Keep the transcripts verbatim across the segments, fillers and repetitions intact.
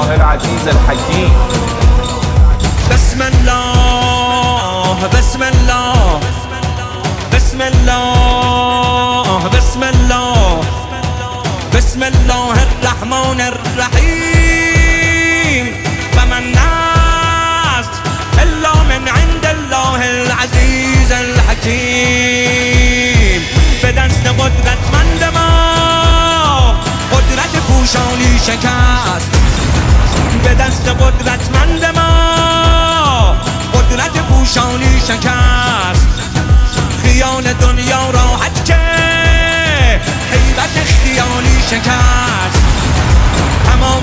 الله العزیز الحکیم. بسم الله بسم الله بسم الله بسم الله بسم الله الرحمن الرحیم. فمن نصر الا من عند الله العزیز الحکیم. به دست قدرتمند ما قدرت پوشانی شکست. به دست قدرتمند ما قدرت پوشانی شکست. خیال دنیا راحت که حیبت خیالی شکست. تمام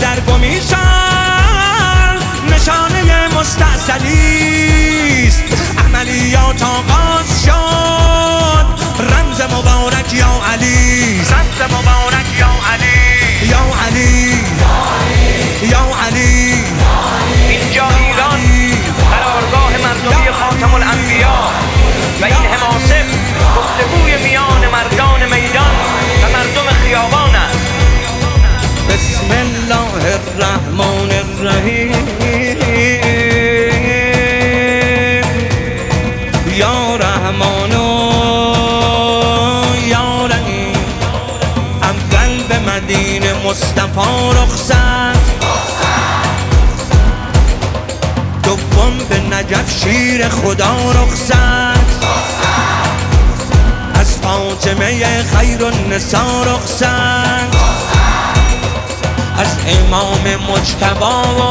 سردرگمیشان نشانه مستعصلیست. عملیات آغاز شد، رمز مبارک یا علی، رمز مبارک یا علی، یا علی یا علی. اینجا ایران قرارگاه مردمی خاتم الانبیا و این حماسه گفتگوی میان مردان میدان و مردم خیابان است. بسم الله الرحمن الرحیم. یا رحمان یا رحیم. اول به مدینه مصطفی رخصت، دوم به نجف شیر خدا رخصت، از فاطمه خیر النساء رخصت، از امام مجتبی و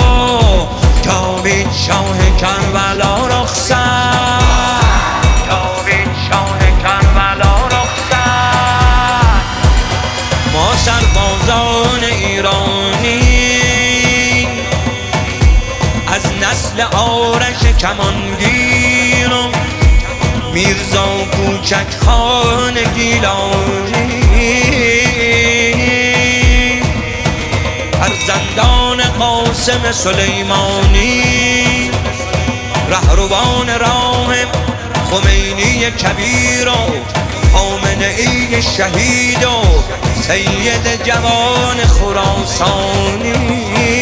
جاوید شاه کربلا رخصت، جاوید شاه کربلا رخصت. ما سربازان ایرانی از نسل آرش کمانگیر و میرزا کوچک خان گیلانی، فرزندان قاسم سلیمانی، رهروان راه خمینی کبیر و خامنه‌ای شهید و سید جوان خراسانی.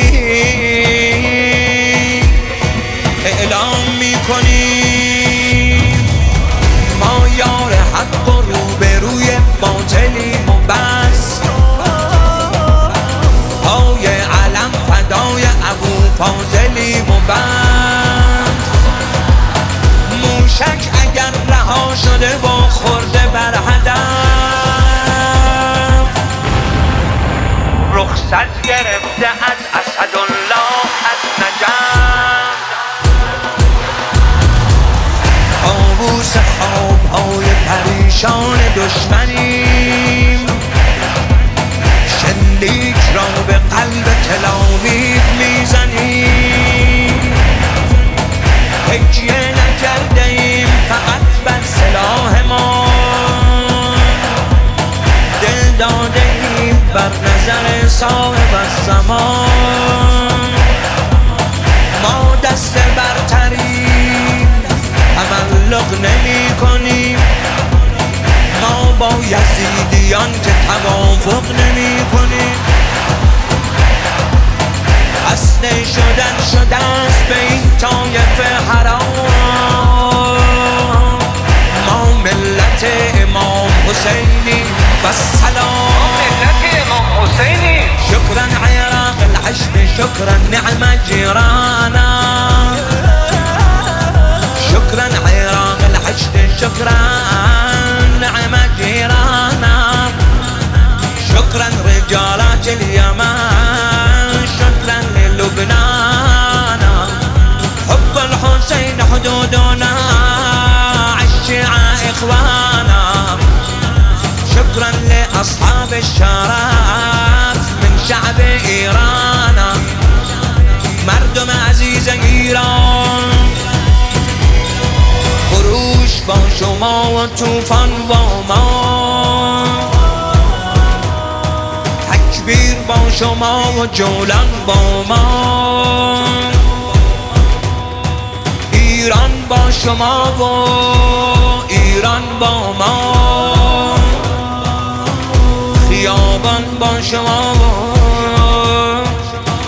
اعلام میکنیم ما یار حق و روبروی باطلیم و بس. پای علم فدای ابو فاضلیم و بس. موشک اگر رها شده با خورده بر هدف، رخصت گرفته از اسدالله از نجف. طاووس خواب‌های پریشان دشمنیم، شلیک را به قلب تلاویف میزنیم. تکیه نکرده ایم فقط بر سلاح ما، دل داده ایم بر نظر صاحب الزمان. ما دست برتریم، تملق نمی کنیم. ما با یزیدیان که توافق نمی کنیم. خسته شدن شده است به این طایفه حرام. ما ملت امام حسینی و سلام. ملت امام حسینی. شکرا عراق العشق، شکرا نعم جیرانا. شكرا عراق العشق، شكرا نعم جيرانا. شكرا رجالات اليمن، شكرا للبنان. حب الحسين حدودنا، عالشيعة إخوانا. شكرا لأصحاب الشرف من شعب إيران. مردم عزیز ایران، خروش با شما و طوفان با ما. تکبیر با شما و جولان با ما. ایران با شما و ایران با ما. خیابان با شما و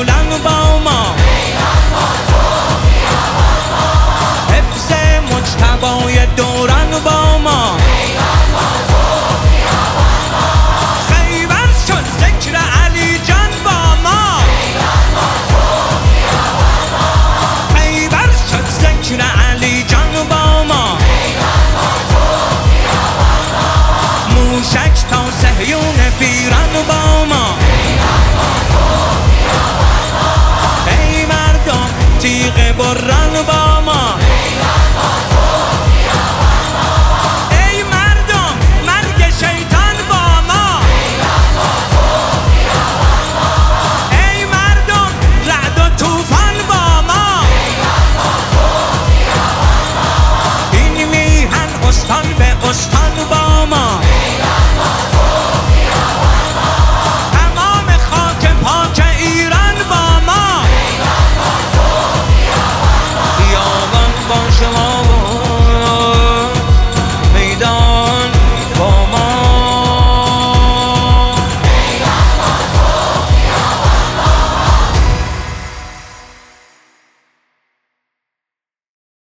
جولان با